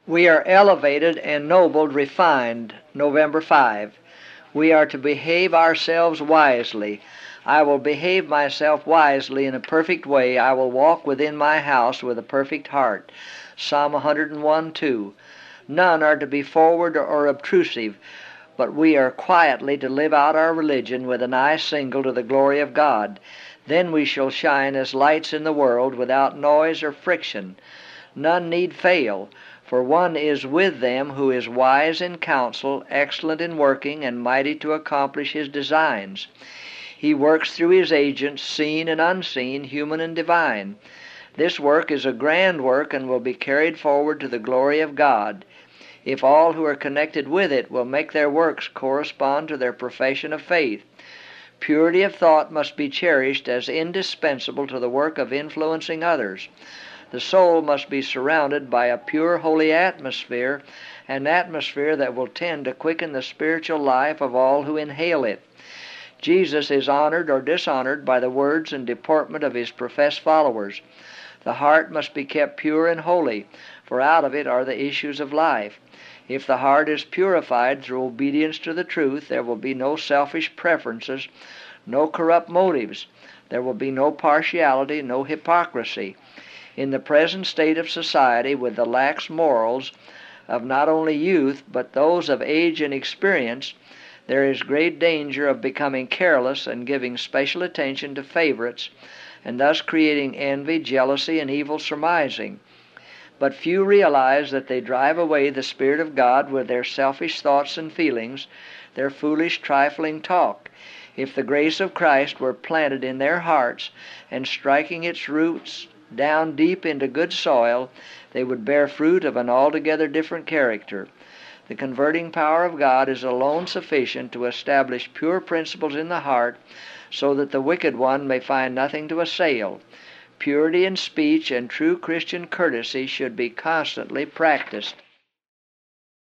We are elevated, ennobled, refined. November 5. We are to behave ourselves wisely. I will behave myself wisely in a perfect way. I will walk within my house with a perfect heart. Psalm 101:2. None are to be forward or obtrusive, but we are quietly to live out our religion with an eye single to the glory of God. Then we shall shine as lights in the world without noise or friction. None need fail, for one is with them who is wise in counsel, excellent in working, and mighty to accomplish his designs. He works through his agents, seen and unseen, human and divine. This work is a grand work and will be carried forward to the glory of God, if all who are connected with it will make their works correspond to their profession of faith. Purity of thought must be cherished as indispensable to the work of influencing others. The soul must be surrounded by a pure, holy atmosphere, an atmosphere that will tend to quicken the spiritual life of all who inhale it. Jesus is honored or dishonored by the words and deportment of his professed followers. The heart must be kept pure and holy, for out of it are the issues of life. If the heart is purified through obedience to the truth, there will be no selfish preferences, no corrupt motives. There will be no partiality, no hypocrisy. In the present state of society, with the lax morals of not only youth, but those of age and experience, there is great danger of becoming careless and giving special attention to favorites, and thus creating envy, jealousy, and evil surmising. But few realize that they drive away the Spirit of God with their selfish thoughts and feelings, their foolish, trifling talk. If the grace of Christ were planted in their hearts and striking its roots down deep into good soil, they would bear fruit of an altogether different character. The converting power of God is alone sufficient to establish pure principles in the heart, so that the wicked one may find nothing to assail. Purity in speech and true Christian courtesy should be constantly practiced.